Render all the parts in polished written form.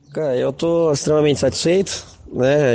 Cara, eu tô extremamente satisfeito, né?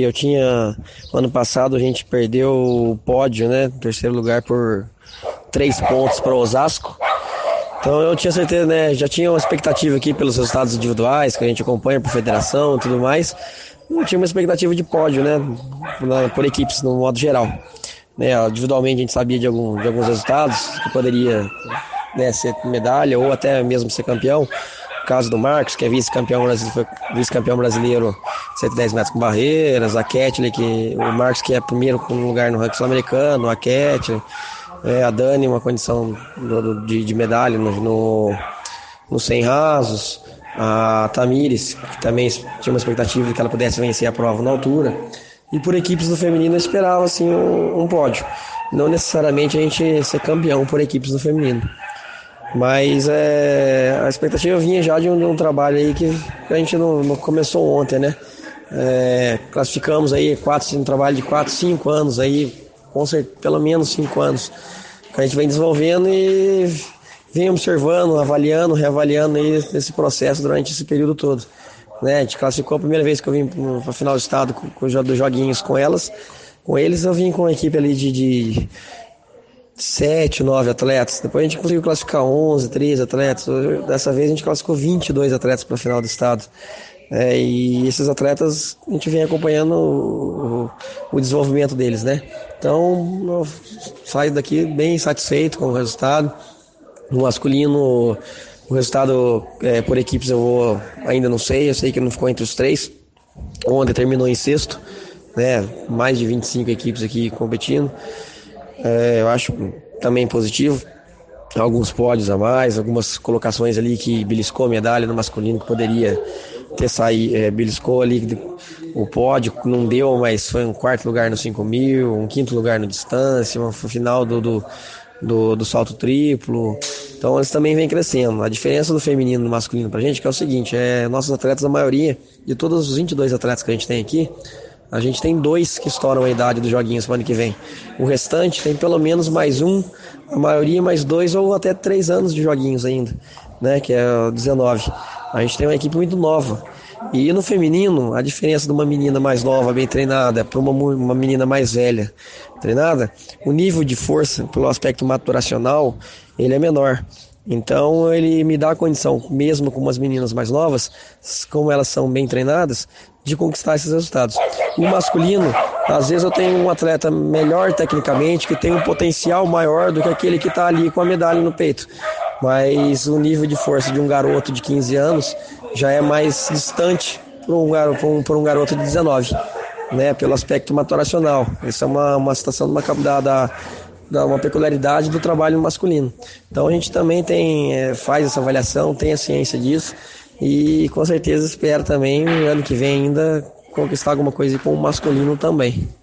Ano passado a gente perdeu o pódio, né? Terceiro lugar por 3 pontos para Osasco. Então eu tinha certeza, né? Já tinha uma expectativa aqui pelos resultados individuais que a gente acompanha por federação e tudo mais. Não tinha uma expectativa de pódio, né? Por equipes no modo geral. Né? Individualmente a gente sabia de alguns resultados que poderia, né, ser medalha ou até mesmo ser campeão. O caso do Marcos, que é vice-campeão brasileiro, foi vice-campeão brasileiro 110 metros com barreiras, a Ketley, o Marcos que é primeiro lugar no ranking sul-americano, a Ketley, a Dani, uma condição de medalha no 100 rasos, a Tamires, que também tinha uma expectativa de que ela pudesse vencer a prova na altura. E por equipes do feminino eu esperava assim um pódio. Não necessariamente a gente ser campeão por equipes do feminino. Mas a expectativa vinha já de um trabalho aí que a gente não começou ontem, né? Classificamos aí um trabalho de 4, 5 anos aí, com certeza, pelo menos 5 anos, que a gente vem desenvolvendo e vem observando, avaliando, reavaliando aí esse processo durante esse período todo. Né? A gente classificou a primeira vez que eu vim para a final do estado dos joguinhos com elas. Com eles eu vim com uma equipe ali de 7, 9 atletas. Depois a gente conseguiu classificar 11, 13 atletas. Dessa vez a gente classificou 22 atletas para a final do estado. E esses atletas a gente vem acompanhando o desenvolvimento deles, né? Então eu saio daqui bem satisfeito com o resultado. No masculino, o resultado por equipes ainda não sei, eu sei que não ficou entre os três. Ontem terminou em sexto, né? Mais de 25 equipes aqui competindo. Eu acho também positivo. Alguns pódios a mais, algumas colocações ali que beliscou a medalha no masculino que poderia ter saído, beliscou ali o pódio, não deu, mas foi um quarto lugar no 5.000, um quinto lugar no distância, uma final do salto triplo. Então eles também vêm crescendo. A diferença do feminino e do masculino pra gente que é o seguinte, nossos atletas, a maioria, de todos os 22 atletas que a gente tem aqui, a gente tem 2 que estouram a idade dos joguinhos para o ano que vem. O restante tem pelo menos mais um, a maioria mais 2 ou até 3 anos de joguinhos ainda, né? Que é o 19. A gente tem uma equipe muito nova. E no feminino, a diferença de uma menina mais nova, bem treinada, para uma menina mais velha treinada, o nível de força, pelo aspecto maturacional, ele é menor. Então ele me dá a condição, mesmo com umas meninas mais novas, como elas são bem treinadas, de conquistar esses resultados. O masculino, às vezes eu tenho um atleta melhor tecnicamente, que tem um potencial maior do que aquele que está ali com a medalha no peito. Mas o nível de força de um garoto de 15 anos já é mais distante para um garoto de 19, né, pelo aspecto maturacional. Isso é uma situação uma peculiaridade do trabalho masculino. Então a gente também faz essa avaliação, tem a ciência disso e com certeza espero também, no ano que vem ainda, conquistar alguma coisa com o masculino também.